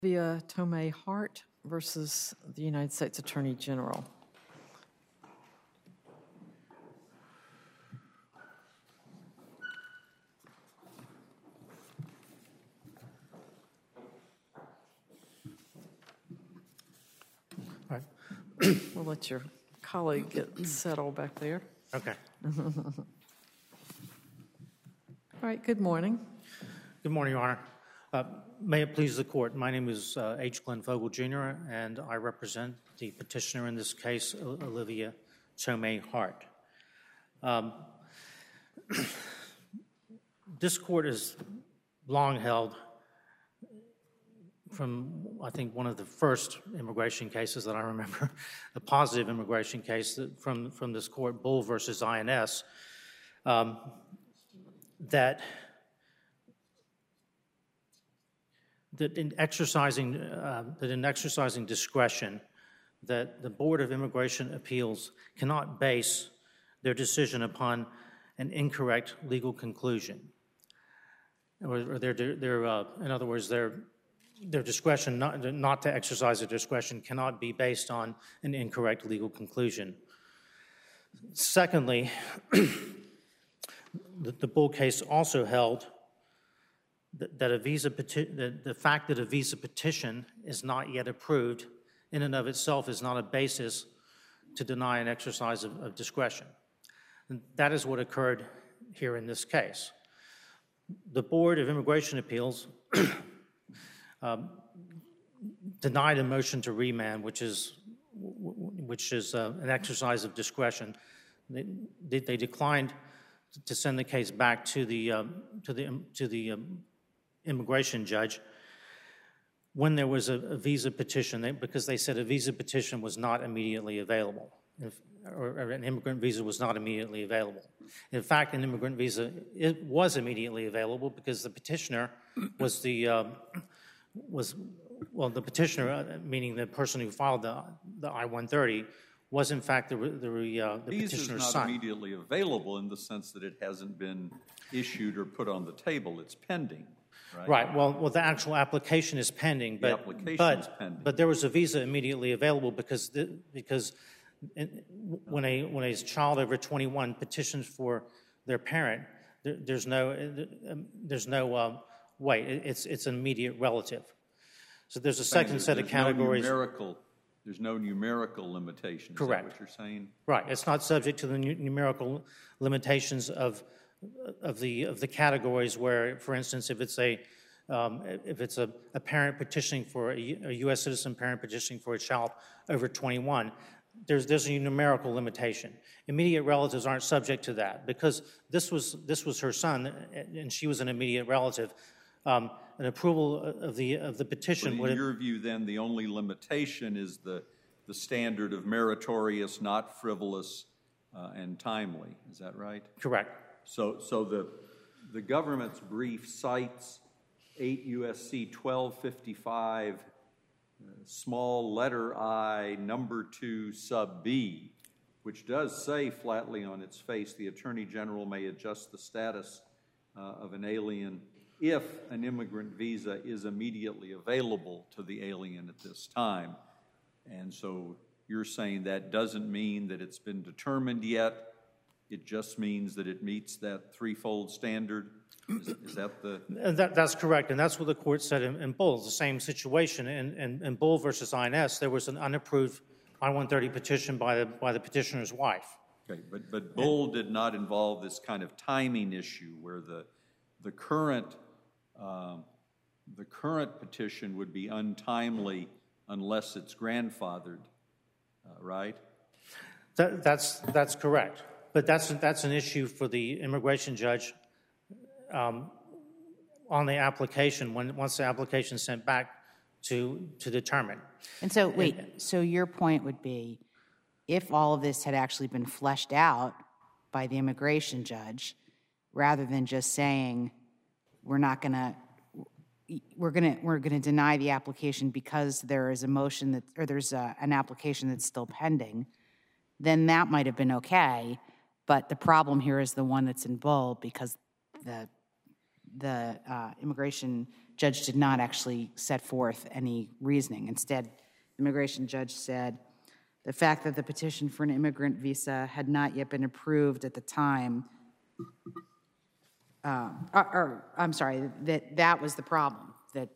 Olivia Tomei Hart versus the United States Attorney General. All right. We'll let your colleague get settled back there. Okay. All right, good morning. Good morning, Your Honor. May it please the Court, my name is H. Glenn Vogel, Jr., and I represent the petitioner in this case, Olivia Tomei Hart. This Court has long held, from I think one of the first immigration cases that I remember, a positive immigration case from this Court, Bull versus INS, that in exercising discretion, that the Board of Immigration Appeals cannot base their decision upon an incorrect legal conclusion, or in other words, their discretion not to exercise their discretion cannot be based on an incorrect legal conclusion. Secondly, the Bull case also held that the fact that a visa petition is not yet approved in and of itself is not a basis to deny an exercise of discretion. And that is what occurred here in this case. The Board of Immigration Appeals denied a motion to remand, which is an exercise of discretion. They declined to send the case back to the immigration judge when there was a visa petition, because they said a visa petition was not immediately available, or an immigrant visa was not immediately available. In fact, an immigrant visa was immediately available because the petitioner the petitioner, meaning the person who filed the I-130, was in fact the petitioner's son. Visa is not immediately available in the sense that it hasn't been issued or put on the table. It's pending. Right. Well, the actual application is pending, but there was a visa immediately available because when a child over 21 petitions for their parent, there's no wait. It's an immediate relative. So there's a second set of categories. There's no numerical limitation. Correct. Is that what you're saying? Right. It's not subject to the numerical limitations of the categories where, for instance, if it's a parent petitioning for a U.S. citizen parent petitioning for a child over 21, there's a numerical limitation. Immediate relatives aren't subject to that because this was her son and she was an immediate relative. An approval of the petition would. In your view, then, the only limitation is the standard of meritorious, not frivolous, and timely. Is that right? Correct. So the government's brief cites 8 U.S.C. 1255, small letter I, number 2, sub B, which does say flatly on its face, the Attorney General may adjust the status of an alien if an immigrant visa is immediately available to the alien at this time. And so you're saying that doesn't mean that it's been determined yet. It just means that it meets that threefold standard? Is that the... That's correct, and that's what the court said in Bull. The same situation in Bull versus INS. There was an unapproved I-130 petition by the petitioner's wife. Okay, but Bull did not involve this kind of timing issue where the current petition would be untimely unless it's grandfathered, right? That's correct. But that's an issue for the immigration judge on the application once the application is sent back to determine. And so, so your point would be if all of this had actually been fleshed out by the immigration judge, rather than just saying we're going to deny the application because there is a motion there's an application that's still pending, then that might have been okay. But the problem here is the one that's in Bull because the immigration judge did not actually set forth any reasoning. Instead, the immigration judge said, the fact that the petition for an immigrant visa had not yet been approved at the time, I'm sorry, that was the problem,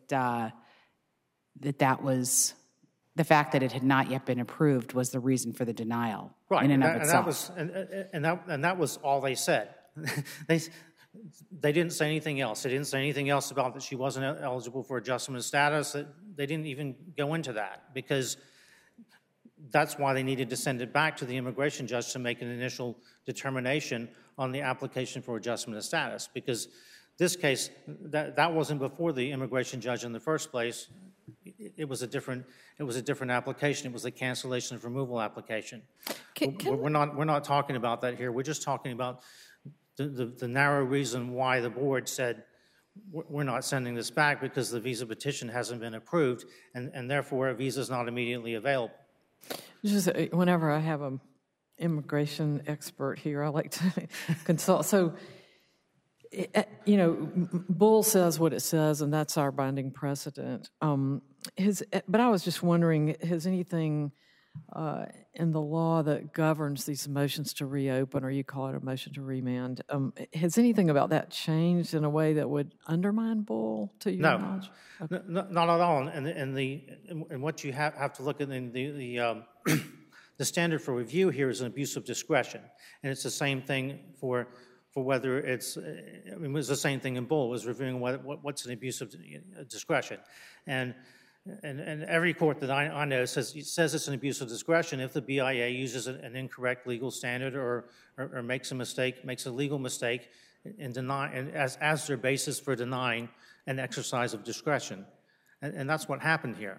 that was the fact that it had not yet been approved was the reason for the denial in and of itself. And that was all they said. They didn't say anything else. They didn't say anything else about that she wasn't eligible for adjustment of status. They didn't even go into that, because that's why they needed to send it back to the immigration judge to make an initial determination on the application for adjustment of status, because this case, that wasn't before the immigration judge in the first place. It was a different application. It was a cancellation of removal application. We're not talking about that here. We're just talking about the narrow reason why the board said we're not sending this back, because the visa petition hasn't been approved, and therefore a visa is not immediately available. Just whenever I have an immigration expert here, I like to consult. So, you know, Bull says what it says, and that's our binding precedent. But I was just wondering, has anything in the law that governs these motions to reopen, or you call it a motion to remand, has anything about that changed in a way that would undermine Bull, to your knowledge? Okay. No, not at all. And what you have to look at in the standard for review here is an abuse of discretion, and it's the same thing for whether it's. I mean, it was the same thing in Bull. It was reviewing what's an abuse of discretion, and every court that I know says it's an abuse of discretion if the BIA uses an incorrect legal standard or makes a legal mistake as their basis for denying an exercise of discretion, and that's what happened here.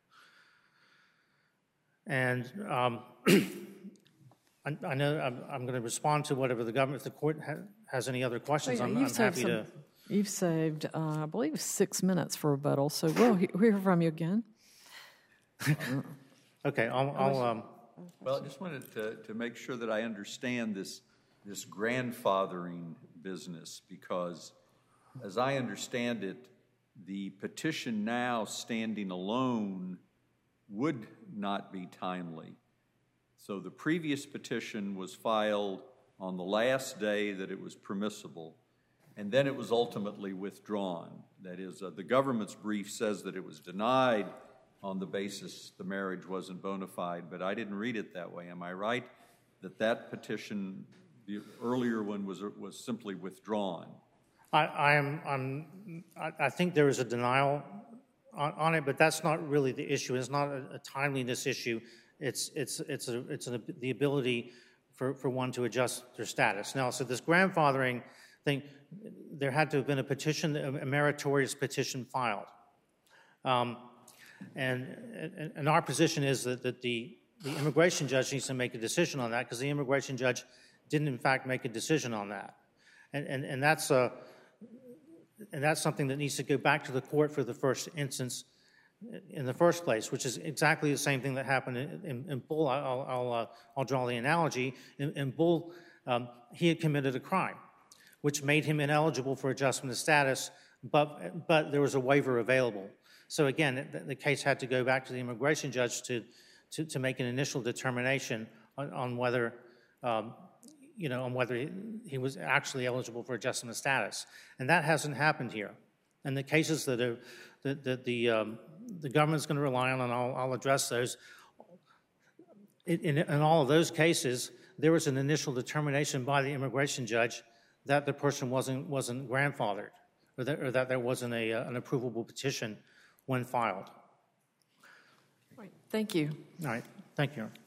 And I know I'm going to respond to whatever the government, if the court has any other questions, I'm happy to. You've saved, I believe, 6 minutes for rebuttal, so we'll hear from you again. Okay, I'll Well, I just wanted to make sure that I understand this grandfathering business, because as I understand it, the petition now standing alone would not be timely. So the previous petition was filed on the last day that it was permissible, and then it was ultimately withdrawn. That is, the government's brief says that it was denied on the basis the marriage wasn't bona fide, but I didn't read it that way. Am I right that petition, the earlier one, was simply withdrawn? I think there is a denial on it, but that's not really the issue. It's not a timeliness issue. It's the ability for one to adjust their status. Now, so this grandfathering thing, there had to have been a petition, a meritorious petition filed. And our position is that the immigration judge needs to make a decision on that, because the immigration judge didn't, in fact, make a decision on that. And that's something that needs to go back to the court for the first instance in the first place, which is exactly the same thing that happened in Bull. I'll draw the analogy. In Bull, he had committed a crime, which made him ineligible for adjustment of status, but there was a waiver available. So again, the case had to go back to the immigration judge to make an initial determination on whether he was actually eligible for adjustment of status, and that hasn't happened here. And the cases that the government's going to rely on, and I'll address those. In all of those cases, there was an initial determination by the immigration judge that the person wasn't grandfathered, or that there wasn't an approvable petition when filed. Right. Thank you. All right. Thank you.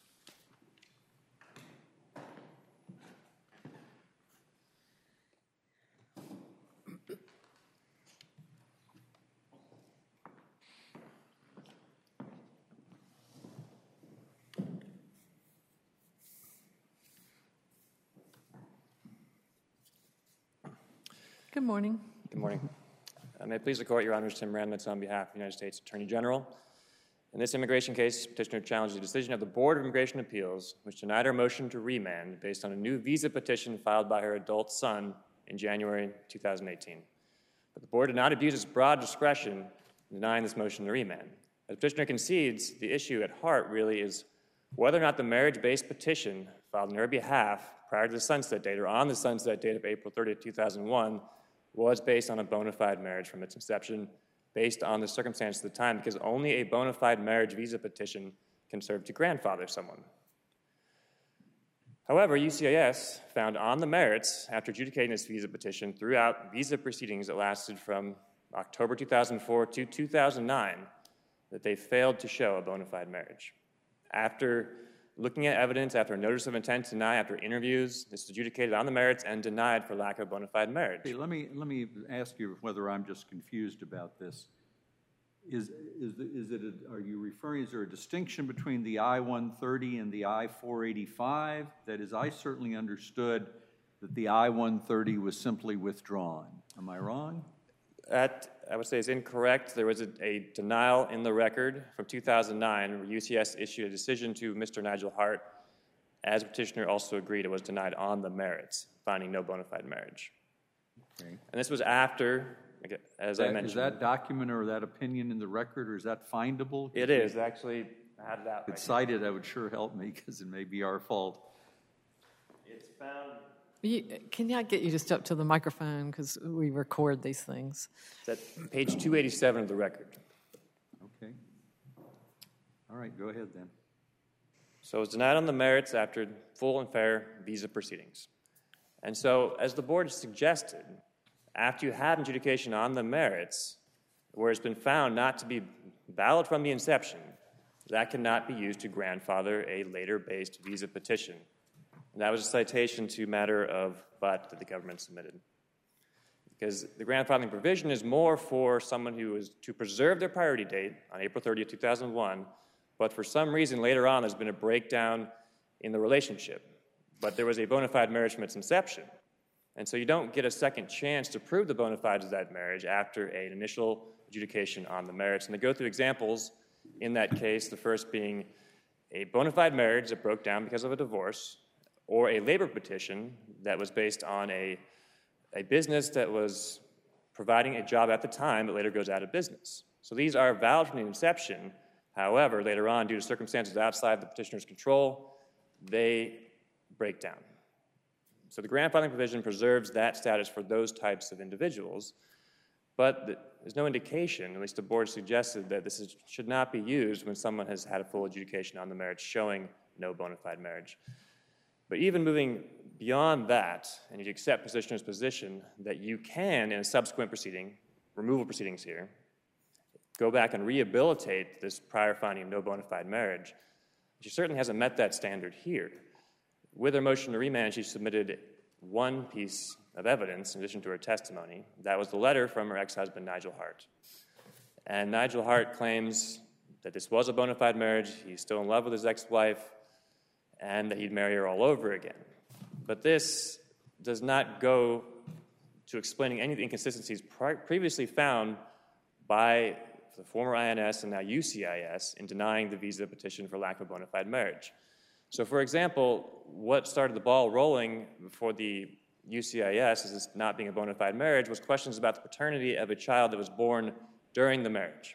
Good morning. Good morning. May it please the Court, Your Honors, Tim Ramnitz on behalf of the United States Attorney General. In this immigration case, petitioner challenged the decision of the Board of Immigration Appeals, which denied her motion to remand based on a new visa petition filed by her adult son in January 2018. But the board did not abuse its broad discretion in denying this motion to remand. As petitioner concedes, the issue at heart really is whether or not the marriage-based petition filed on her behalf prior to the sunset date or on the sunset date of April 30th, 2001 was based on a bona fide marriage from its inception based on the circumstances of the time, because only a bona fide marriage visa petition can serve to grandfather someone. However, UCIS found on the merits, after adjudicating this visa petition throughout visa proceedings that lasted from October 2004 to 2009, that they failed to show a bona fide marriage. After looking at evidence, after a notice of intent to deny, after interviews, this is adjudicated on the merits and denied for lack of bona fide marriage. Hey, let me ask you whether I'm just confused about this. Is there a distinction between the I-130 and the I-485? That is, I certainly understood that the I-130 was simply withdrawn. Am I wrong? That, I would say, is incorrect. There was a denial in the record from 2009 where UCS issued a decision to Mr. Nigel Hart. As petitioner also agreed, it was denied on the merits, finding no bona fide marriage. Okay. And this was after, as I mentioned. Is that document or that opinion in the record, or is that findable? It is. Actually, I had it out. If it's cited, that would sure help me, because it may be our fault. It's found. Can I get you to step to the microphone, because we record these things? It's at page 287 of the record. Okay. All right, go ahead then. So it was denied on the merits after full and fair visa proceedings. And so, as the board suggested, after you have adjudication on the merits, where it's been found not to be valid from the inception, that cannot be used to grandfather a later-based visa petition. And that was a citation to matter of but that the government submitted. Because the grandfathering provision is more for someone who is to preserve their priority date on April 30th, 2001, but for some reason later on there's been a breakdown in the relationship. But there was a bona fide marriage from its inception. And so you don't get a second chance to prove the bona fides of that marriage after an initial adjudication on the merits. And they go through examples in that case, the first being a bona fide marriage that broke down because of a divorce, or a labor petition that was based on a business that was providing a job at the time that later goes out of business. So these are valid from the inception. However, later on, due to circumstances outside the petitioner's control, they break down. So the grandfathering provision preserves that status for those types of individuals, but there's no indication, at least the board suggested, that this should not be used when someone has had a full adjudication on the marriage showing no bona fide marriage. But even moving beyond that, and you accept petitioner's position that you can, in a subsequent proceeding, removal proceedings here, go back and rehabilitate this prior finding of no bona fide marriage, she certainly hasn't met that standard here. With her motion to remand, she submitted one piece of evidence in addition to her testimony. That was the letter from her ex-husband, Nigel Hart. And Nigel Hart claims that this was a bona fide marriage, he's still in love with his ex-wife, and that he'd marry her all over again. But this does not go to explaining any of the inconsistencies previously found by the former INS and now UCIS in denying the visa petition for lack of bona fide marriage. So, for example, what started the ball rolling before the UCIS as this not being a bona fide marriage was questions about the paternity of a child that was born during the marriage.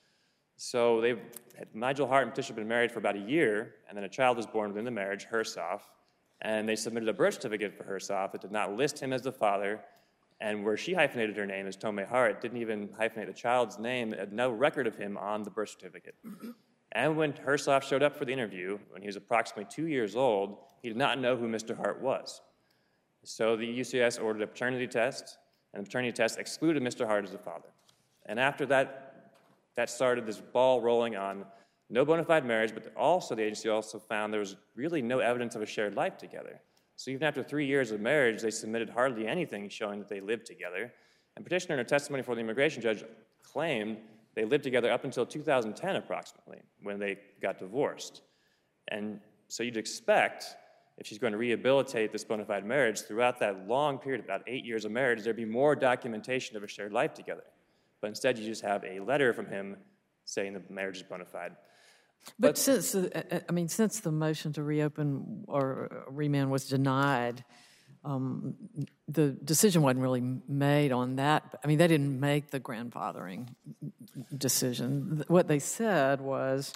So Nigel Hart and petitioner had been married for about a year, and then a child was born within the marriage, Hersoff, and they submitted a birth certificate for Hersoff that did not list him as the father, and where she hyphenated her name as Tomei Hart, didn't even hyphenate the child's name, had no record of him on the birth certificate. And when Hersoff showed up for the interview, when he was approximately 2 years old, he did not know who Mr. Hart was. So the UCIS ordered a paternity test, and the paternity test excluded Mr. Hart as the father. And after that started this ball rolling on no bona fide marriage, but also the agency also found there was really no evidence of a shared life together. So even after 3 years of marriage, they submitted hardly anything showing that they lived together. And petitioner in her testimony before the immigration judge claimed they lived together up until 2010 approximately, when they got divorced. And so you'd expect, if she's going to rehabilitate this bona fide marriage, throughout that long period, about 8 years of marriage, there'd be more documentation of a shared life together. But instead, you just have a letter from him saying the marriage is bona fide. But since the motion to reopen or remand was denied, the decision wasn't really made on that. I mean, they didn't make the grandfathering decision. What they said was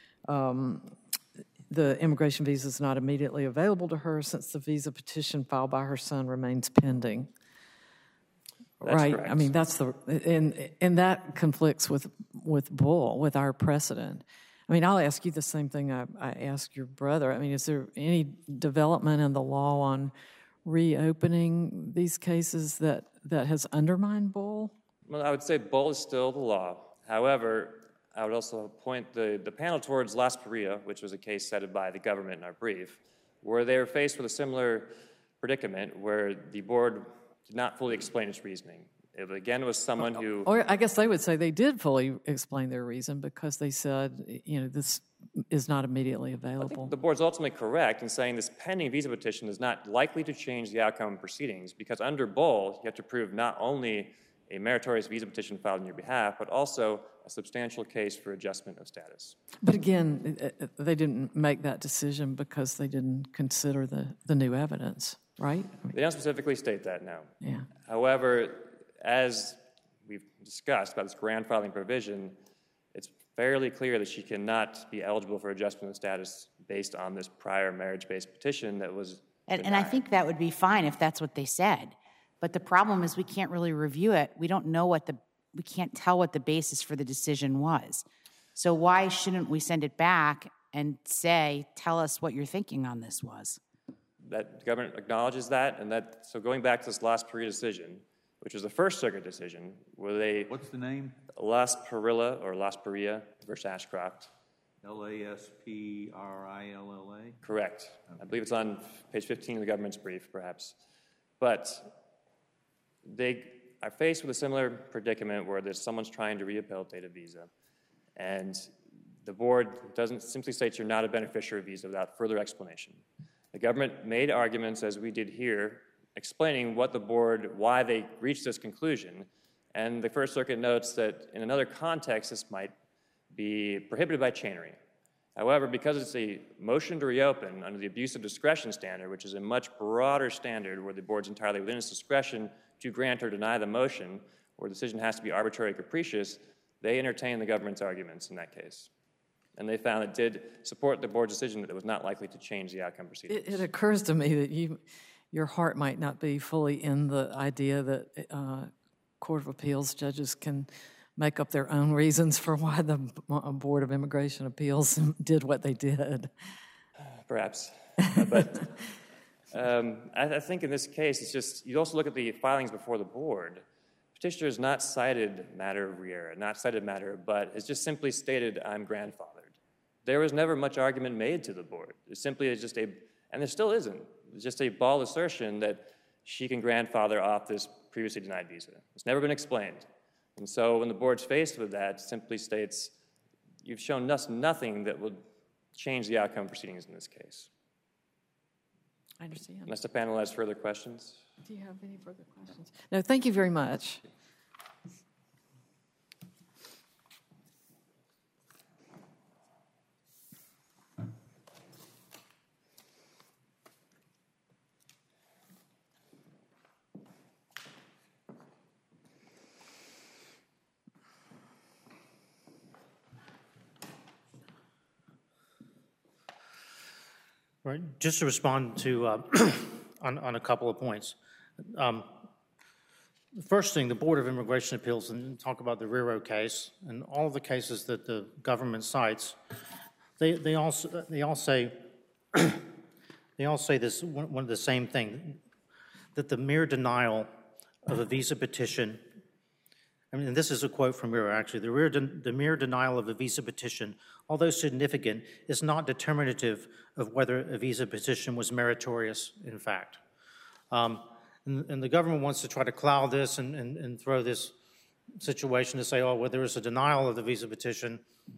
the immigration visa is not immediately available to her since the visa petition filed by her son remains pending. That's right. correct. I mean, that's and that conflicts with Bull, with our precedent. I mean, I'll ask you the same thing I asked your brother. I mean, is there any development in the law on reopening these cases that has undermined Bull? Well, I would say Bull is still the law. However, I would also point the panel towards Las Paria, which was a case cited by the government in our brief, where they were faced with a similar predicament where the board did not fully explain its reasoning. It, again, was someone who... Or I guess they would say they did fully explain their reason because they said, this is not immediately available. I think the board's ultimately correct in saying this pending visa petition is not likely to change the outcome of proceedings because under Bull, you have to prove not only a meritorious visa petition filed on your behalf, but also a substantial case for adjustment of status. But again, they didn't make that decision because they didn't consider the new evidence, right? I mean, They don't specifically state that, no. yeah. However, as we've discussed about this grandfathering provision, it's fairly clear that she cannot be eligible for adjustment of status based on this prior marriage-based petition that was And I think that would be fine if that's what they said. But the problem is we can't really review it. We don't know we can't tell what the basis for the decision was. So why shouldn't we send it back and say, tell us what your thinking on this was? that the government acknowledges that, and that, so going back to this Las Paria decision, which was the First Circuit decision, where they... What's the name? Las Parilla, or Las Paria versus Ashcroft. Lasprilla? Correct. I believe it's on page 15 of the government's brief, perhaps. But they are faced with a similar predicament where there's someone's trying to rehabilitate a visa, and the board doesn't simply state you're not a beneficiary of visa without further explanation. The government made arguments, as we did here, explaining what the board, why they reached this conclusion, and the First Circuit notes that in another context this might be prohibited by chainery. However, because it's a motion to reopen under the abuse of discretion standard, which is a much broader standard where the board's entirely within its discretion to grant or deny the motion, where the decision has to be arbitrary or capricious, they entertained the government's arguments in that case. And they found it did support the board's decision that it was not likely to change the outcome proceedings. It occurs to me that your heart might not be fully in the idea that Court of Appeals judges can make up their own reasons for why the Board of Immigration Appeals did what they did. Perhaps. But I think in this case, it's just, you also look at the filings before the board. Petitioner has not cited matter of Riera, not cited matter, but has just simply stated, I'm grandfathered. There was never much argument made to the board. It simply is just and there still isn't, it's just a bald assertion that she can grandfather off this previously denied visa. It's never been explained. And so when the board's faced with that, it simply states, you've shown us nothing that would change the outcome proceedings in this case. I understand. Unless the panel has further questions. Do you have any further questions? No, thank you very much. Right. Just to respond to on a couple of points. The first thing, the Board of Immigration Appeals, and talk about the Riro case and all of the cases that the government cites. They all say this one of the same thing, that the mere denial of a visa petition. I mean, and this is a quote from Riro, actually. The mere denial of a visa petition, although significant, is not determinative of whether a visa petition was meritorious, in fact. And the government wants to try to cloud this and throw this situation to say, oh, well, there was a denial of the visa petition,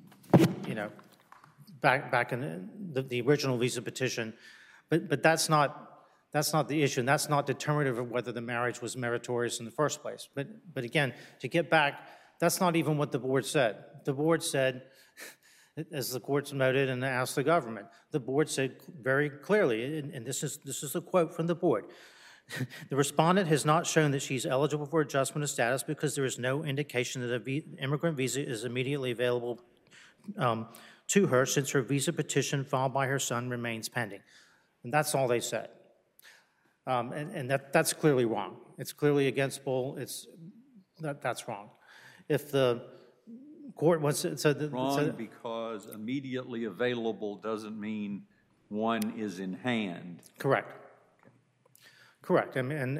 back in the original visa petition. But that's not the issue, and that's not determinative of whether the marriage was meritorious in the first place. But again, to get back, that's not even what the board said. The board said, as the courts noted and asked the government, the board said very clearly, and this is a quote from the board, The respondent has not shown that she's eligible for adjustment of status because there is no indication that an immigrant visa is immediately available to her since her visa petition filed by her son remains pending. And that's all they said. And that's clearly wrong. It's clearly against Bull. That's wrong. If the court wants to... Wrong because immediately available doesn't mean one is in hand. Correct. Correct.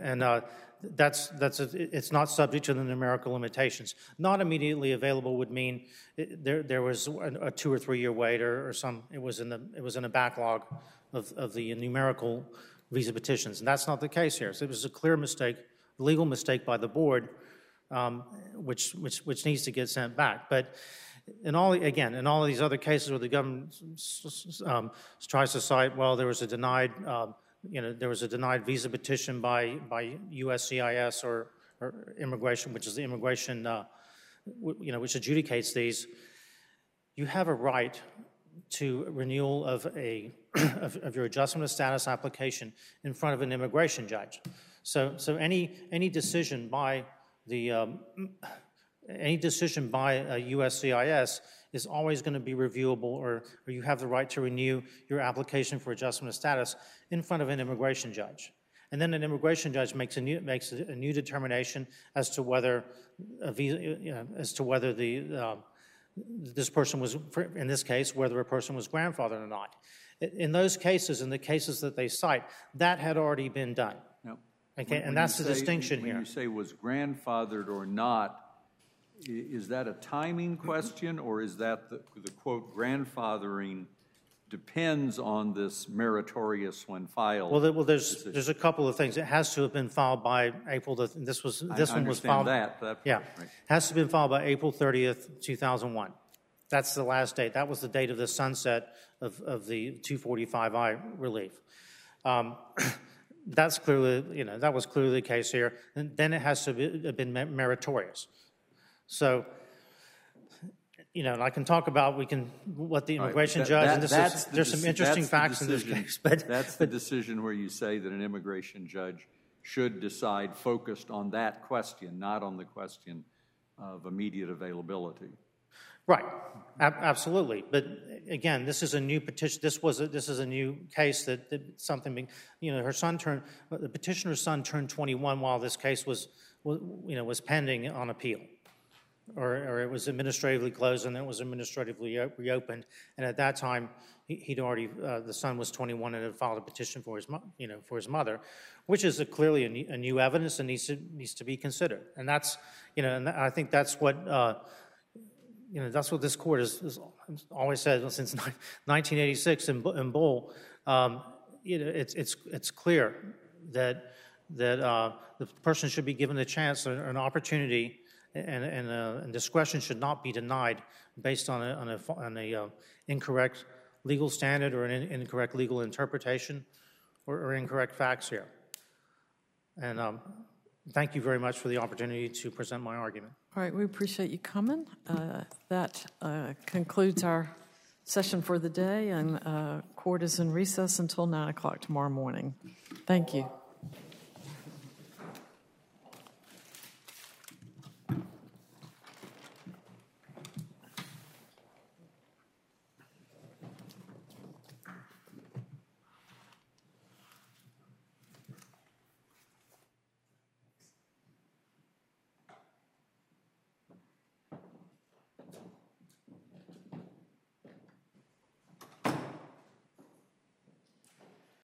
It's not subject to the numerical limitations. Not immediately available would mean there was a 2 or 3 year wait or some. It was in a backlog of the numerical visa petitions, and that's not the case here. So it was a clear mistake, legal mistake by the board, which needs to get sent back. But in all of these other cases where the government tries to cite, well, there was a denied. There was a denied visa petition by USCIS or immigration, which is the immigration, which adjudicates these. You have a right to renewal of your adjustment of status application in front of an immigration judge. So any decision by USCIS is always going to be reviewable, or you have the right to renew your application for adjustment of status in front of an immigration judge. And then an immigration judge makes a new determination as to whether this person was, in this case, whether a person was grandfathered or not. In those cases, in the cases that they cite, that had already been done. No. Okay, and that's the distinction here. When you say was grandfathered or not, is that a timing question, or is that the quote, grandfathering depends on this meritorious when filed? Well, there's a couple of things. It has to have been filed by April. This one was filed. Yeah, right. Has to have been filed by April 30th, 2001. That's the last date. That was the date of the sunset of the 245I relief. That's clearly, that was clearly the case here. And then it has to have been meritorious. So, and I can talk about what the immigration judge, and there's some interesting facts in this case. But that's the decision where you say that an immigration judge should decide focused on that question, not on the question of immediate availability. Right, absolutely. But again, this is a new petition. This is a new case that something. The petitioner's son turned 21 while this case was pending on appeal. Or it was administratively closed and then it was administratively reopened. And at that time, he'd already the son was 21 and had filed a petition for his mother, which is clearly a new evidence and needs to be considered. And that's and I think that's what that's what this court has always said since 1986 in Bull. It's clear that the person should be given a chance or an opportunity. And discretion should not be denied based on a incorrect legal standard or an incorrect legal interpretation or incorrect facts here. And thank you very much for the opportunity to present my argument. All right, we appreciate you coming. That concludes our session for the day, and court is in recess until 9 o'clock tomorrow morning. Thank you.